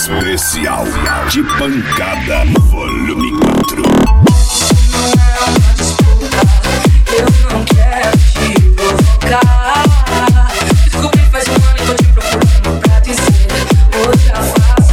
Especial de Pancada, volume 4. Eu não quero te provocar. Descobri faz um ano e tô te procurando pra dizer. Hoje a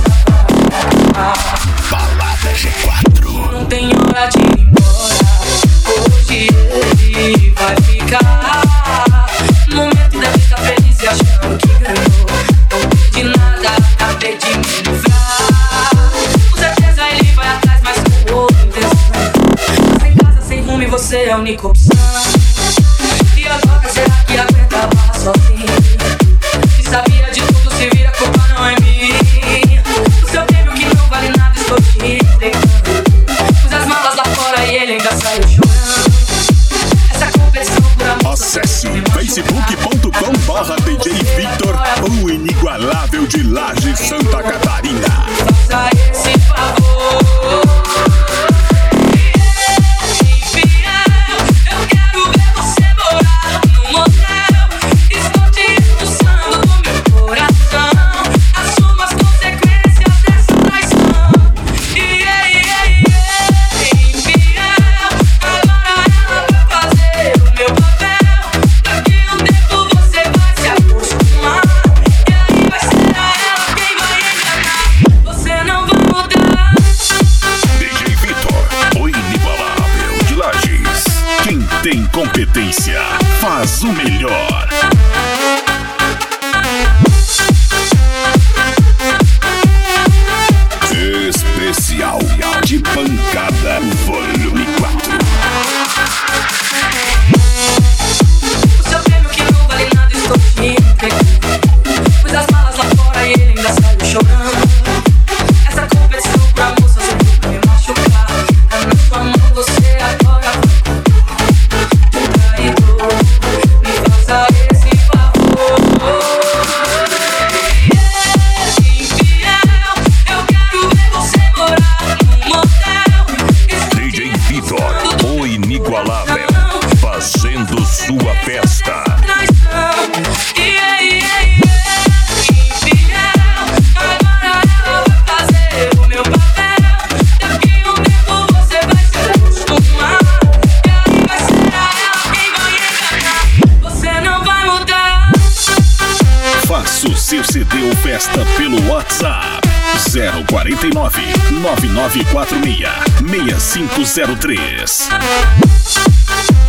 faça Balada G4. não tem hora de ir embora. Hoje ele vai ficar. No momento deve estar feliz e achando que ganhou. Não perdi nada, acabei de me livrar. Com certeza ele vai atrás, mas com outra intenção. Sem casa, sem rumo e você é a única opção. E agora será que aguenta a barra sozinho? Se sabia de tudo, se vira, a culpa não é minha. O seu prêmio que não vale nada, estou te entregando. Pus as malas lá fora e ele ainda saiu chorando. Essa competição por amor. Acesse facebook.com/DJ Victor, o inigualável de Laje, Santa Catarina. Faça esse favor. Eu quero ver você morar num motel. Estou te expulsando do meu coração. Assuma as consequências dessa traição. Infiel. Agora ela vai fazer o meu papel. Daqui a um tempo você vai se acostumar. E aí vai ser a ela quem vai enganar. Você não vai mudar. DJ Victor, o inigualável de Lajes. Quem tem competência faz o melhor. Especial de Pancada, volume 4. O seu prêmio que não vale nada, estou te entregando. Pus as malas lá fora e ele ainda saiu chorando. Essa competição pra moça serviu pra me machucar. Tá na sua mão, você agora um traidor. Me faça esse favor. Infiel. Eu quero ver você morar num motel. DJ Victor, o inigualável, fazendo sua festa. Traição. Infiel. Agora ela vai fazer o meu papel. Daqui a um tempo você vai se acostumar. E aí vai ser a ela quem vai enganar. Você não vai mudar. Faça o seu CD ou festa pelo WhatsApp 049 9946 6503.